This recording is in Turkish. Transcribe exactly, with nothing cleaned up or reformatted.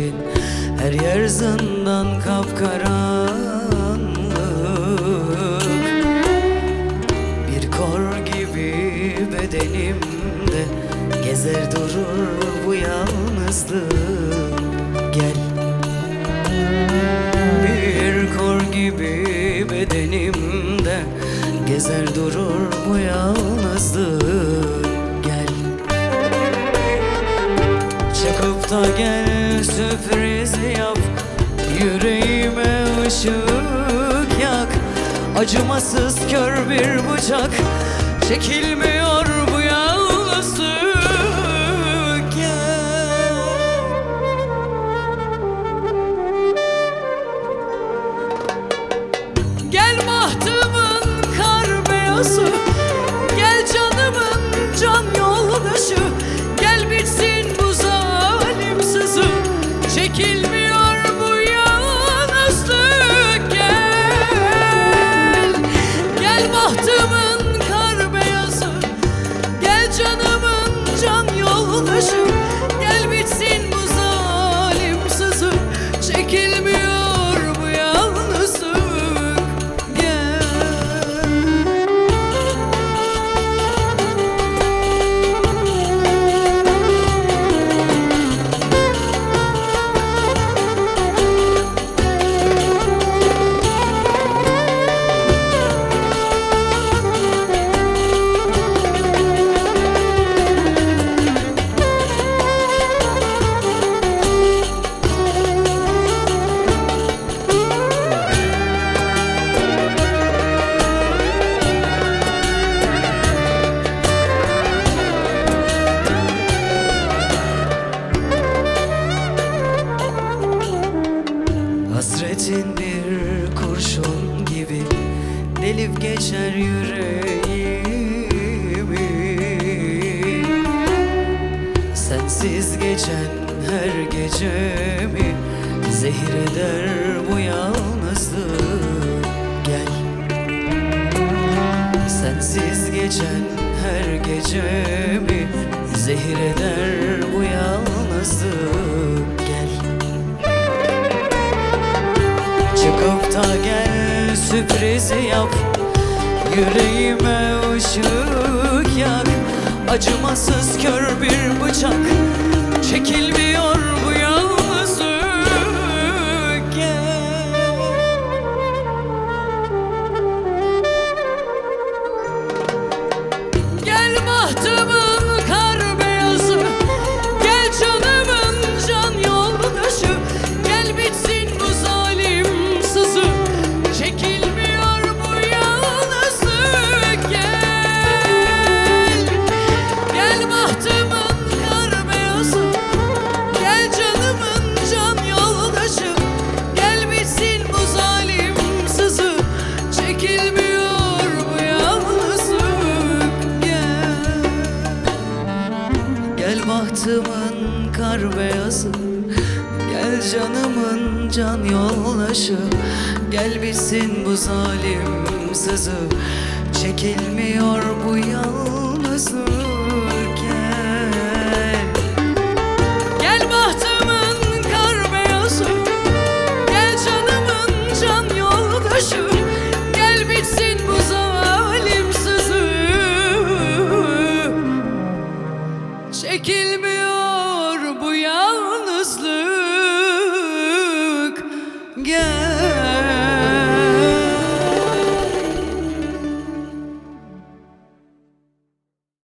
şehrin her yer zindan kapkaranlık. Bir kor gibi bedenimde gezer durur bu yalnızlık. Gel. Bir kor gibi bedenimde gezer durur bu yalnızlık. Gel. Çıkıp da gel, sürpriz yap, yüreğime ışık yak. Acımasız kör bir bıçak, çekilmiyor bu yalnızlık. Gel. Gel bahtımın kar beyazı, gel canımın can yoldaşı. Gel bitsin bu zalim sızı, çekilmiyor bu yalnızlık. Gel. Gel bahtımın kar beyazı, gel canımın can yoldaşı. Gel bitsin bu zalim sızı, çekilmiyor bu yalnızlık. Gel. Hasretin bir kurşun gibi delip geçer yüreğimi. Sensiz geçen her gecemi zehir eder bu yalnızlık. Gel. Sensiz geçen her gecemi zehir eder bu yalnızlık. Gel. Çıkıp da gel, sürpriz yap, yüreğime ışık yak. Acımasız kör bir bıçak, çekilmiyor bu yalnızlık. Gel. Gel bahtımın kar beyazı, gel canımın can yoldaşı. Gel bitsin bu zalim sızı, çekilmiyor bu yalnızlık. Gel. Gel bahtımın kar beyazı, gel canımın can yoldaşı. Gel bitsin bu zalim sızı, çekilmiyor bu yalnızlık. Gel. Gel bahtımın kar beyazı, gel canımın can yoldaşı. Gel bitsin bu zalim sızı, çekilmiyor bu yalnızlık. Gel. Gel bahtımın kar beyazı, gel canımın can yoldaşı. Gel bitsin bu zalim sızı, çekilmiyor bu yalnızlık. Gel.